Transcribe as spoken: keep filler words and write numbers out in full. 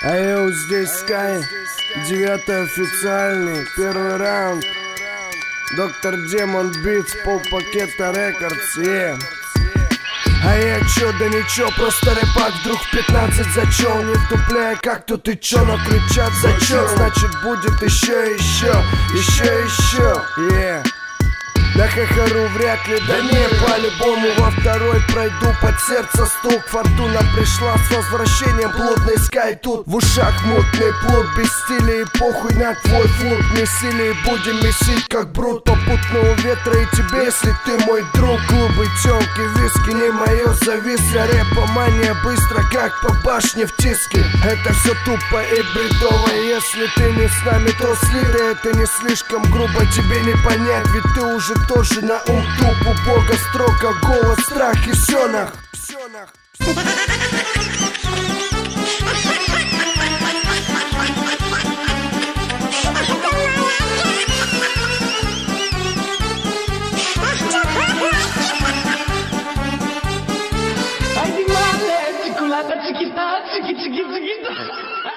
Айоу, здесь Скай, девятый официальный, первый раунд. Доктор Демон Битс, полпакета рекордс, е. А я чё, да ничего, просто рэпак вдруг в пятнадцать зачел. Не втупляя, как тут и чё, но кричат зачет. Значит будет еще, еще, еще, еще, е. Да хахару вряд ли, да не, по-любому во второй пройду под сердце стук. Фортуна пришла с возвращением, плотный Скай тут. В ушах мутный плут, без стиля и похуй на твой флут. Месили и будем месить как брут попутного ветра и тебе, если ты мой друг. Клубы, тёлки, виски, не моё зависля. Рэпомания быстро, как по башне в тиске. Это все тупо и бредово, если ты не с нами, то следы. Это не слишком грубо, тебе не понять, ведь ты уже тоже на ум туп. У Бога строка, голос, страх и всё нах. Ay, mi madre, chiculata chiquita, chiqui, chiqui, chiquita.